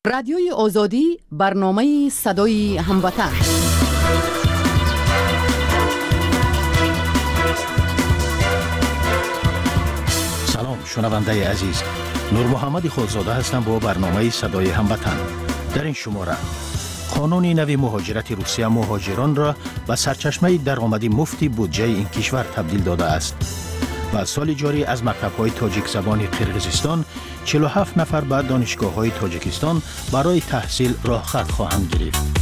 رادیوی آزادی برنامه صدای هموطن. سلام شنونده عزیز، نور محمد خودزاده هستم با برنامه صدای هموطن. در این شماره قانون نوی مهاجرت روسیه مهاجران را به سرچشمه درآمدی مفتی بودجه این کشور تبدیل داده است. و سال جاری از مکتب‌های تاجیک زبان قرقیزستان 47 نفر به دانشگاه‌های تاجیکستان برای تحصیل راه خط خواهند گرفت.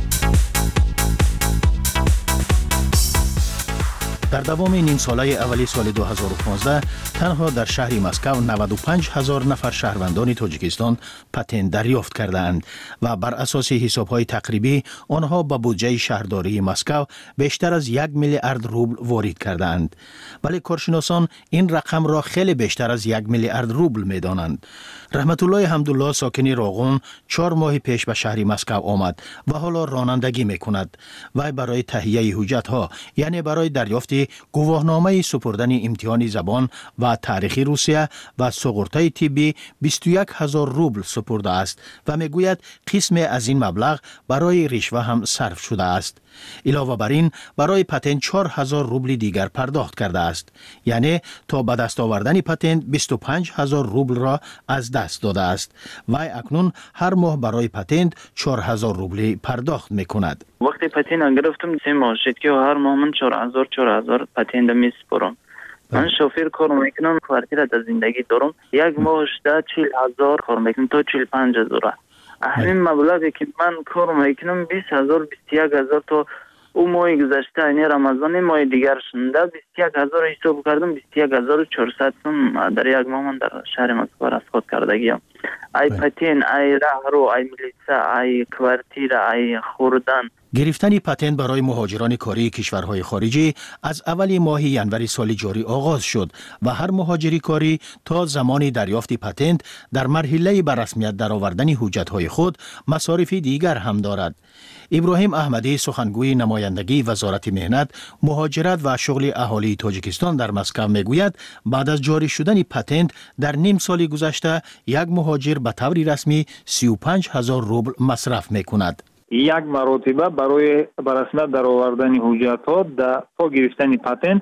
در دوام نیم ساله اولی سال 2015 تنها در شهر مسکو 95,000 نفر شهروندان تاجیکستان پتنت دریافت کردند و بر اساس حساب‌های تقریبی آنها به بودجه شهرداری مسکو بیشتر از 1 میلیارد روبل وارد کردند. ولی کارشناسان این رقم را خیلی بیشتر از 1 میلیارد روبل می‌دانند. رحمت الله حمدالله ساکن راغون 4 ماه پیش به شهر مسکو آمد و حالا رانندگی می‌کند. وی برای تهیه حجت‌ها، یعنی برای دریافت گواهنامه سپردن امتحان زبان و تاریخ روسیه و سقورته طبی 21,000 روبل سپرده است و میگوید قسم از این مبلغ برای رشوه هم صرف شده است. علاوه بر این برای پتنت 4,000 روبل دیگر پرداخت کرده است. یعنی تا به دست آوردن پتنت 25,000 روبل را از دست داده است. وی اکنون هر ماه برای پتنت 4,000 روبل پرداخت میکند. وقتی پتنت گرفتم 3 ماه شد که هر ماه من 4,000 پتنت میسپرم. من شوفر کار میکنم، کوارتیر در زندگی دارم. یک ماه شده 40,000 کار میکنم تا 45,000. همین مبلغی که من کار میکنم 20,000 21,000 تا او ماه گذشته این رمضان ماه دیگر شنده 21,000 حساب کردم. 21,400 در یک ماه من در شهر مسکو رسخت کردگیم. ای پتین، ای راهرو، ای ملیسا، ای کوارتیر، ای خوردن. گرفتن پتنت برای مهاجران کاری کشورهای خارجی از اول ماه ینوری سال جاری آغاز شد و هر مهاجری کاری تا زمان دریافت پتنت در مرحله به رسمیت درآوردن حجت‌های خود مصارف دیگر هم دارد. ابراهیم احمدی سخنگوی نمایندگی وزارت مهنت، مهاجرت و شغل اهالی تاجیکستان در مسکو میگوید بعد از جاری شدن پتنت در نیم سال گذشته یک مهاجر به طور رسمی 35,000 روبل مصرف میکند. یک مرتبه برای برسمیت در آوردن حجت‌ها تا گرفتن پتنت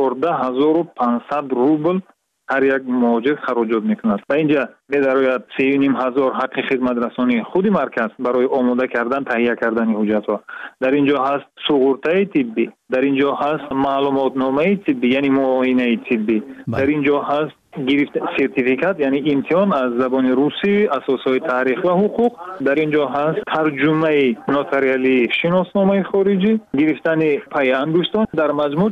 14,500 روبل هر یک مهاجر خراجات میکند و اینجا می‌دراید 3,500 حق خدمت رسانی خود مرکز برای آماده کردن تهیه کردن حجت‌ها. در اینجا هست سقورته طبی، در اینجا هست معلومات نامه طبی یعنی معاینه طبی، در اینجا هست گرفت سرتیفیکات یعنی امتحان از زبان روسی، اساسهای تاریخ و حقوق، در اینجا هست ترجمه نوتاریالی شناسنامه خارجی، گرفتن پای انگشتان. در مجموع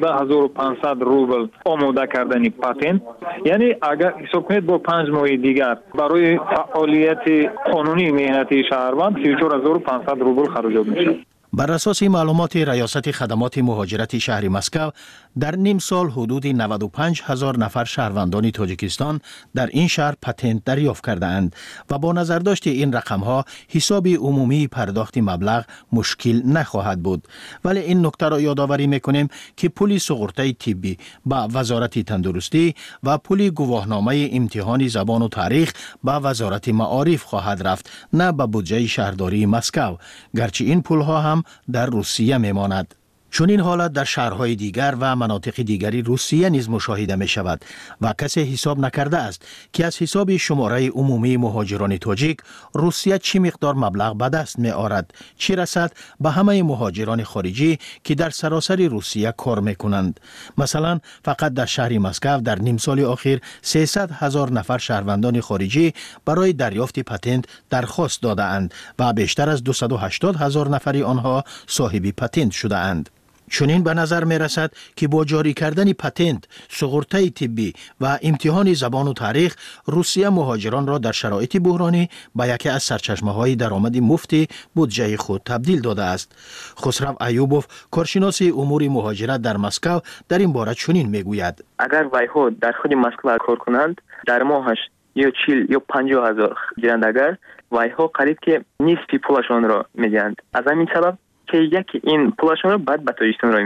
14,500 روبل آماده کردن پتنت. یعنی اگر حساب کنید با 5 ماه دیگر برای فعالیت قانونی مهنتی شهروند 34,500 روبل خراجات میشه. بر اساس معلومات ریاست خدمات مهاجرت شهر مسکو در نیم سال حدود 95,000 نفر شهروندان تاجیکستان در این شهر پتنت دریافت کرده اند و با نظرداشت این رقم‌ها حساب عمومی پرداخت مبلغ مشکل نخواهد بود. ولی این نکته را یادآوری می‌کنیم که پول سقورته طبی به وزارت تندرستی و پول گواهنامه امتحان زبان و تاریخ به وزارت معارف خواهد رفت، نه به بودجه شهرداری مسکو، گرچه این پول‌ها هم در روسیه میماند. چون این حالت در شهرهای دیگر و مناطق دیگری روسیه نیز مشاهده می شود و کسی حساب نکرده است که از حساب شماره عمومی مهاجران تاجیک روسیه چی مقدار مبلغ به دست می آورد، چی رسد به همه مهاجران خارجی که در سراسر روسیه کار می کنند. مثلا فقط در شهر مسکو در نیم سال اخیر 300,000 نفر شهروندان خارجی برای دریافت پتنت درخواست داده اند و بیشتر از 280,000 نفر آنها صاحب پتنت شده اند. چنین به نظر می رسد که با جاری کردن پتنت، سقورته طبی و امتحان زبان و تاریخ روسیه مهاجران را در شرایط بحرانی به یکی از سرچشمه‌های درآمد مفتی بودجه خود تبدیل داده است. خسرو ایوبوف کارشناس امور مهاجرت در مسکو در این باره چنین می گوید: اگر ویها در خود مسکو کار کنند در ماهش یا 40 یا 50,000 گیرند، اگر ویها قریب که نصف پولشان را میدهند. از همین سبب که یکی این پولشان را بعد به تاجیکستان رای میکنند.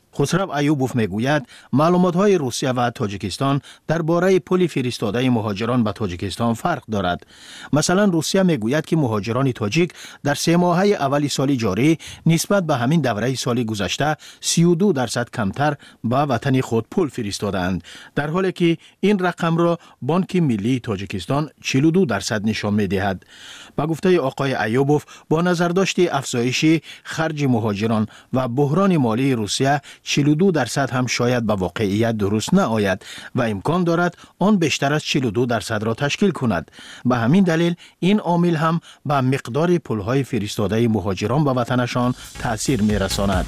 خسرو ایوبوف میگوید معلومات‌های روسیه و تاجیکستان درباره پل فرستاده مهاجران به تاجیکستان فرق دارد. مثلا روسیه میگوید که مهاجران تاجیک در 3 ماهه اول سال جاری نسبت به همین دوره سال گذشته 32% کمتر به وطن خود پول فرستادند، در حالی که این رقم را بانک ملی تاجیکستان 42% نشان می‌دهد. با گفته آقای ایوبوف، با نظرداشت افزایش خرج مهاجران و بحران مالی روسیه 42% هم شاید به واقعیت درست نآید و امکان دارد آن بیشتر از 42% را تشکیل کند. به همین دلیل این عامل هم به مقدار پولهای فرستاده مهاجران به وطنشان تأثیر می‌رساند.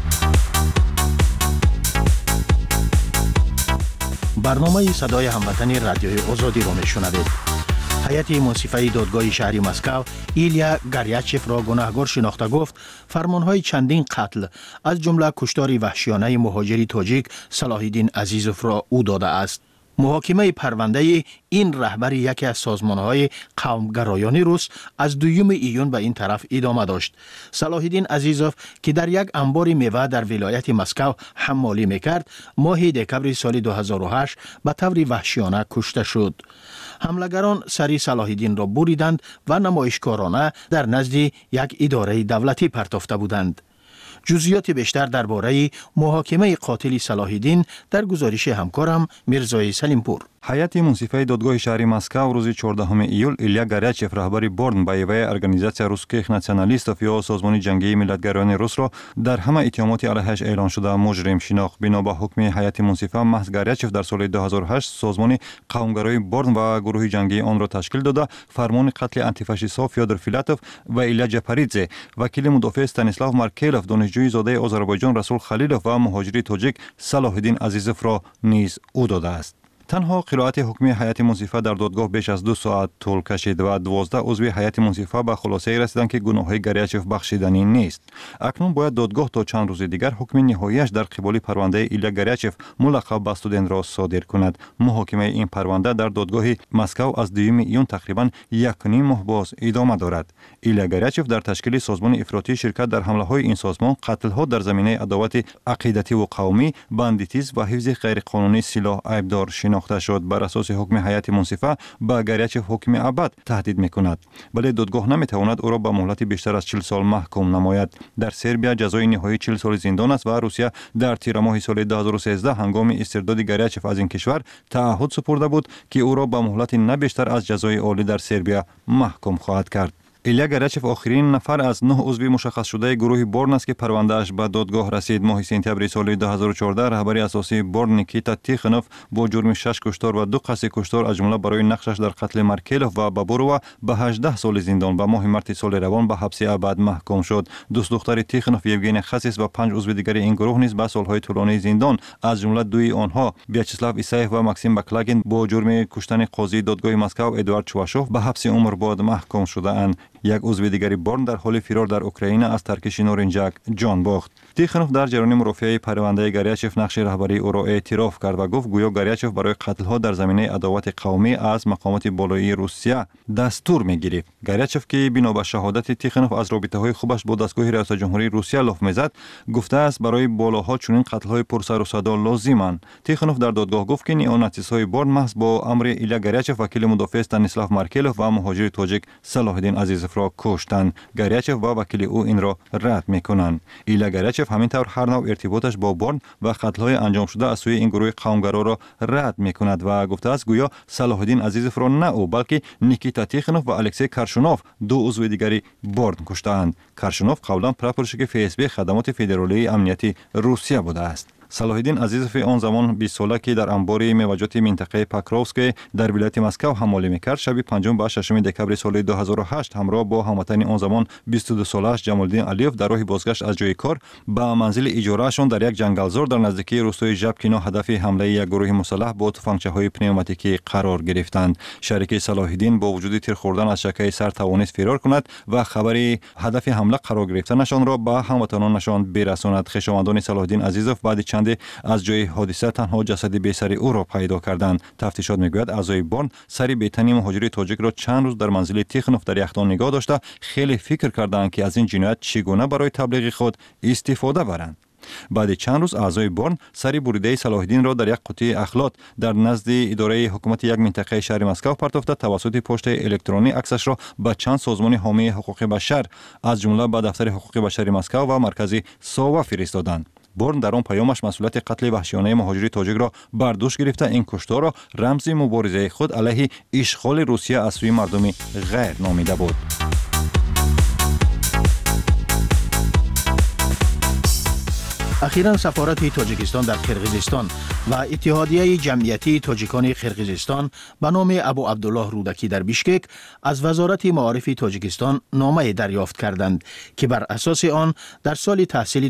برنامه صدای هموطنی رادیوی آزادی را میشنوید. هیئت منصفه دادگاه شهری مسکو ایلیا گریاچف را گناهکار شناخته گفت فرمانهای چندین قتل از جمله کشتار وحشیانه مهاجری تاجیک صلاح الدین عزیزوف را او داده است. محاکمه پرونده این رهبر یکی از سازمانهای قومگرایان روس از 2 ایون به این طرف ادامه داشت. صلاح الدین عزیزوف که در یک انبار میوه در ولایت مسکو حمالی میکرد، ماه دکمبر سال 2008 به طور وحشیانه کشته شد. حملگران سری صلاح الدین را بریدند و نمایشکارانه در نزد یک اداره دولتی پرتافته بودند. جزئیات بیشتر درباره محاکمه قاتل صلاح الدین در گزارش همکارم میرزای سلیمپور. هیئت منصفه دادگاه شهری مسکو روز 14 ایول ایلیا گریاچف رهبر بورن به ایوه ارگانیزاسیا روسکیخ ناسیونالیستов یا سازمان جنگی ملتگرایان روس را در همه اتهامات علیهش اعلان شده مجرم شناخت. بنا به حکم هیئت منصفه، محض گریاچف در سال 2008 سازمان قومگرای بورن و گروه جنگی آن را تشکیل داده فرمان قتل آنتیفاشیست‌ها فیودور فیلاتوف و ایلیا جپاریدزه، وکیل مدافع استانیسلاو مارکلوف، دانشجوی زاده آذربایجان رسول خلیلوف و مهاجری تاجیک صلاح الدین عزیزوف را نیز او داده است. تنها قرائت حکمی هیئت منصفه در دادگاه بیش از 2 ساعت طول کشید و 12 عضو هیئت منصفه به خلاصه رسیدند که گناههای گریاچف بخشیدنی نیست. اکنون باید دادگاه تا چند روز دیگر حکم نهاییش در قبال پرونده ایلیا گریاچف ملقب به استودنت را صادر کند. محاکمه این پرونده در دادگاه مسکو از 2 ایون تقریبا 1.5 ماه باز ادامه دارد. ایلیا گریاچف در تشکیل سازمان افراطی شرکت در حمله‌های این سازمان، قتل‌ها در زمینه عداوت عقیدتی و قومی، باندیتیسم و حفظ غیرقانونی سلاح عیبدار شناخته شد. بر اساس حکم هیئت منصفه به گریاچف حکم ابد تهدید میکند، ولی دادگاه نمیتواند او را به مهلت بیشتر از 40 سال محکوم نماید. در سربیا جزای نهایی 40 سال زندان است و روسیه در تیر ماه سال 2013 هنگام استرداد گریاچف از این کشور تعهد سپرده بود که او را به مهلت نه بیشتر از جزای عالی در سربیا محکوم خواهد کرد. ایلیا گریاچف آخرین نفر از 9 عضو مشخص شده گروه بورن است که پروندهش به دادگاه رسید. ماه سپتامبر سال 2014 رهبر اساسی بورن نیکیتا تیخنوف با جرم 6 کشتار و 2 قصد کشتار از جمله برای نقشش در قتل مارکلوف و بابوروا به 18 سال زندان و ماه مارس سال روان به حبس ابد محکوم شد. دوست دختر تیخنوف یوگین خسیس و 5 عضو دیگر این گروه نیز به سالهای طولانی زندان از جمله 2 آنها ویاچسلاو ایسایف و ماکسیم بکلاگین با جرم کشتن قاضی دادگاه مسکو ادوارد چواشوف به حبس عمر بعد محکوم شده‌اند. یک عضو دیگری بورن در حال فرار در اوکراین از ترکش نورنجک جان باخت. تیخنوف در جریان مرافعه پرونده گریاچف نقش رهبری او را اعتراف کرد و گفت گویا گریاچف برای قتل‌ها در زمینه عداوت قومی از مقامات بالایی روسیه دستور می‌گرفت. گریاچف که بنا به شهادت تیخنوف از رابطه‌های خوبش با دستگاه ریاست جمهوری روسیه لاف می‌زد، گفته است برای بالاها چنین قتل‌های پرسر و صدا لازمند. تیخنوف در دادگاه گفت که نیوناتیست‌های بورن محض با امر ایلیا گریاچف وکیل مدافع استانیسلاو مارکلوف و مهاجر تاجیک صلاح الدین عزیزوف را کشتند. گریاچف و وکیل او این را رد می‌کنند. ایلیا گریاچف همینطور هر نوع ارتباطش با بورن و قتل‌های انجام شده از سوی این گروه قومگرا را رد می‌کند و گفته است گویا صلاح الدین عزیزوف را نه او بلکه نیکیتا تیخنوف و الکسی کرشونوف 2 عضو دیگری بورن کشتند. کرشونوف قبلا پرپرشک FSB خدمات فدرالی امنیتی روسیه بوده است. صلاح الدین عزیزوف آن زمان 20 ساله که در انبار میوه‌جات منطقه پاکروفسکی در ولایت مسکو حمالی میکرد، شب 5 و 6 دکمبر سال 2008 همراه با هموطن آن زمان 22 سالش جمال الدین علیوف در راه بازگشت از جای کار به منزل اجارهشان در یک جنگلزار در نزدیکی روستای ژبکینا هدف حمله یک گروه مسلح با تفنگچه‌های پنوماتیکی قرار گرفتند. شریک صلاح الدین با وجود تیر خوردن از شکه سر توانست فرار کند و خبری هدف حمله قرار گرفتنشان را به هموطنانشان برساند. خویشاوندان صلاح الدین عزیزوف بعد چند از جای حادثه تنها جسد بی‌سر او را پیدا کردند. تفتیشات میگوید اعضای بورن سری بی‌تنی مهاجر تاجیک را چند روز در منزل تیخنوف در یخدان نگاه داشته خیلی فکر کردند که از این جنایت چگونه برای تبلیغ خود استفاده برند. بعد چند روز اعضای بورن سری بریده صلاح الدین را در یک قوطی اخلاط در نزد اداره حکومت یک منطقه شهر مسکو پرتافته توسط پست الکترونی عکسش را به چند سازمان حامی حقوق بشر از جمله به دفتر حقوق بشر مسکو و مرکز ساوا فرستادند. بورن در آن پیامش مسئولیت قتل وحشیانه مهاجر تاجیک را بر دوش گرفته این کشتار را رمز مبارزه خود علیه اشغال روسیه از سوی مردم غیر نامیده بود. اخیراً سفارت تاجیکستان در قرقیزستان و اتحادیه جمعیتی تاجیکان قرقیزستان به نام ابو عبدالله رودکی در بیشکک از وزارت معارف تاجیکستان نامه دریافت کردند که بر اساس آن در سال تحصیلی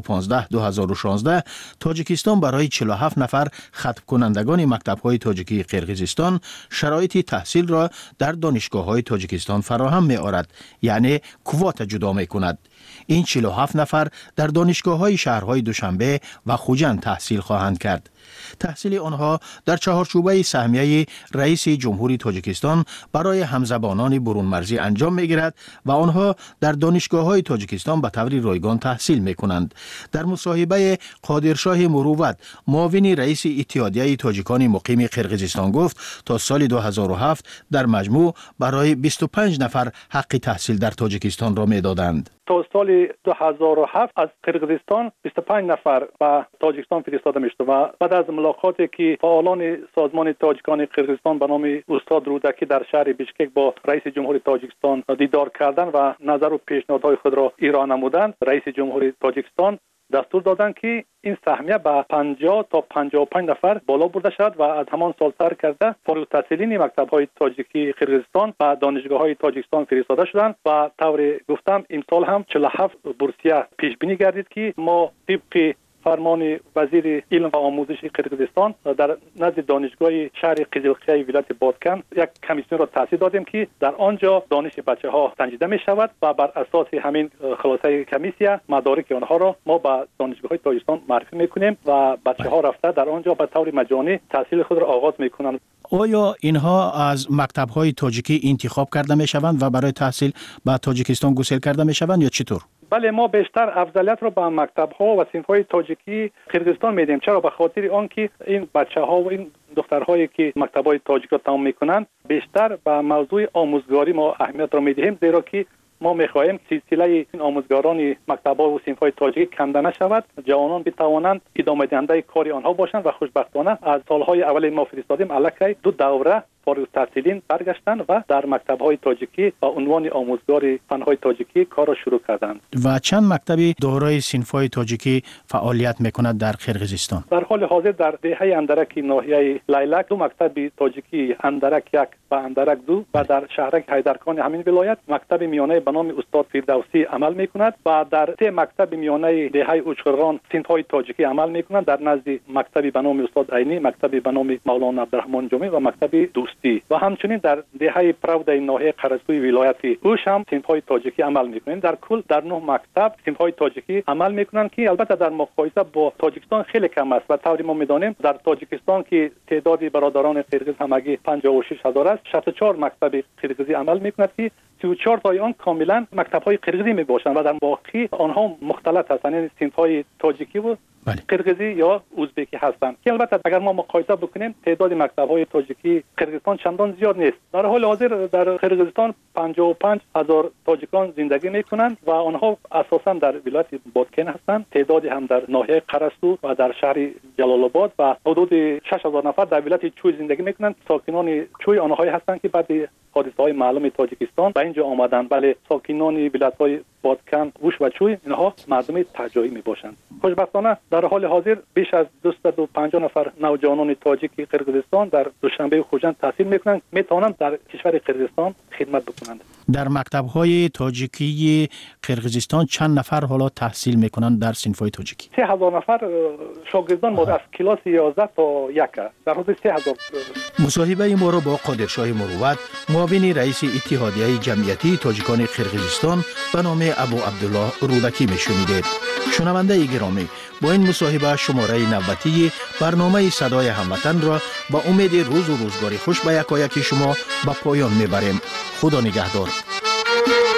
2015-2016 تاجیکستان برای 47 نفر ختم کنندگان مکتب‌های تاجیکی قرقیزستان شرایط تحصیل را در دانشگاه‌های تاجیکستان فراهم می‌آورد، یعنی کوات جدا می‌کند. این 47 نفر در دانشگاه‌های شهرهای دوشنبه و خوجند تحصیل خواهند کرد. تحصیل آنها در چهارچوبه سهمیه رئیس جمهوری تاجیکستان برای همزبانان برون مرزی انجام می‌گیرد و آنها در دانشگاه‌های تاجیکستان به طور رایگان تحصیل می‌کنند. در مصاحبه قادرشاه مروت، معاون رئیس اتحادیه تاجیکان مقیم قرقیزستان گفت تا سال 2007 در مجموع برای 25 نفر حق تحصیل در تاجیکستان را می‌دادند. تا سال 2007 از قرقیزستان 25 نفر به تاجیکستان فرستاده می‌شد و بعد از ملاقاتی که فعالان سازمان تاجیکان قرقیزستان به نام استاد رودکی در شهر بیشکک با رئیس جمهوری تاجیکستان دیدار کردند و نظر و پیشنهادهای خود را ارائه نمودند، رئیس جمهوری تاجیکستان دستور دادند که این سهمیه به 50 تا 55 نفر بالا برده شد و از همان سال سر کرده فارغ التحصیلین مکتب‌های تاجیکی قرقیزستان و دانشگاه‌های تاجیکستان فرستاده شدند و طور گفتم امسال هم 47 بورسیه پیش بینی گردید که ما طبق فرمان وزیر علم و آموزش قرقیزستان در نزد دانشگاه شهر قزلقیه ولایت بادکن یک کمیسیون را تأسیس دادیم که در آنجا دانش بچه‌ها سنجیده می شود و بر اساس همین خلاصه کمیسیون مدارک آنها را ما به دانشگاه‌های تاجیکستان معرفی می‌کنیم و بچه‌ها رفته در آنجا به طور مجانی تحصیل خود را آغاز می‌کنند. آیا اینها از مکتب‌های تاجیکی انتخاب کرده می‌شوند و برای تحصیل به تاجیکستان گسیل کرده می‌شوند یا چطور؟ بله، ما بیشتر افضلیت رو به مکتب‌ها و صنف‌های تاجیکی قرقیزستان میدیم. چرا؟ به خاطر آنکه این بچه‌ها و این دخترهایی که مکتب‌های تاجیک را تمام می‌کنند بیشتر به موضوع آموزگاری ما اهمیت را می‌دهیم، زیرا که ما می‌خواهیم سلسله این آموزگاران مکتب‌ها و صنف‌های تاجیکی کنده نشود، جوانان بتوانند ادامه دهنده کار آنها باشند و خوشبختانه از سال‌های اول ما فرستادیم الکی 2 دوره فارغ التحصیلین برگشتند و در مکتب‌های تاجیکی با عنوان آموزگار فن‌های تاجیکی کار را شروع کردند. و چند مکتبی دارای صنف‌های تاجیکی فعالیت می‌کند در قرقیزستان؟ در حال حاضر در دهه اندرک ناحیه لیلک 2 مکتب تاجیکی، اندرک 1 و اندرک 2 و در شهرک حیدرخان همین ولایت مکتب میانه به نام استاد فردوسی عمل می‌کند و در 3 مکتب میانه دهه اوچخران صنف‌های تاجیکی عمل می‌کنند در نزد مکتبی به نام استاد عینی، مکتبی به نام مولانا عبدالرحمن جامی و مکتب دوستی و همچنین در دهه پراود ناحیه قرسوی ولایت اوش هم صنف‌های تاجیکی عمل می‌کنند. در کل در 9 مکتب صنف‌های تاجیکی عمل می‌کنند که البته در مقایسه با تاجیکستان خیلی کم است و طوری ما می‌دانیم در تاجیکستان که تعداد برادران قرقیز همگی 56000 است، 64 مکتب قرقیزی عمل می‌کند که 34 تای آن کاملا مکتب‌های قرقیزی میباشند و در باقی آنها مختلط هستند، یعنی صنف‌های تاجیکی و قرقیزی یا ازبکی هستند که البته اگر ما مقایسه بکنیم تعداد مکتب‌های تاجیکی قرقیزستان چندان زیاد نیست. در حال حاضر در قرقیزستان 55000 تاجیکان زندگی میکنند و آنها اساساً در ولایت بادکن هستند، تعدادی هم در ناحیه قرسو و در شهر جلال آباد و حدود 6000 نفر در ولایت چوی زندگی میکنند. ساکنان چوی آنهایی هستند که بعد حادثه‌های معلوم تاجیکستان به اینجا آمدند. بله، ساکنان ولایت‌های بادکن، ووش و چوی اینها مردم تاجایی میباشند. خوشبختانه در حال حاضر بیش از 250 نفر نوجوانان تاجیک قرقیزستان در دوشنبه و خوجند تحصیل میکنند، میتوانند در کشور قرقیزستان خدمت بکنند. در مکتب‌های تاجیکی قرقیزستان چند نفر حالا تحصیل میکنند در صنف‌های تاجیکی؟ 3000 نفر شاگردان ما از کلاس 11 تا 1 در حدود 3000. مصاحبه ما را با قادرشاه مروت، معاون رئیس اتحادیه جمعیتی تاجیکان قرقیزستان به نام ابو عبدالله رودکی میشنیدید. شنونده گرامی، با این مصاحبه شماره نوبتی برنامه صدای هموطن را با امید روز و روزگاری خوش به یکایک شما به پایان میبریم. خدا نگهدار.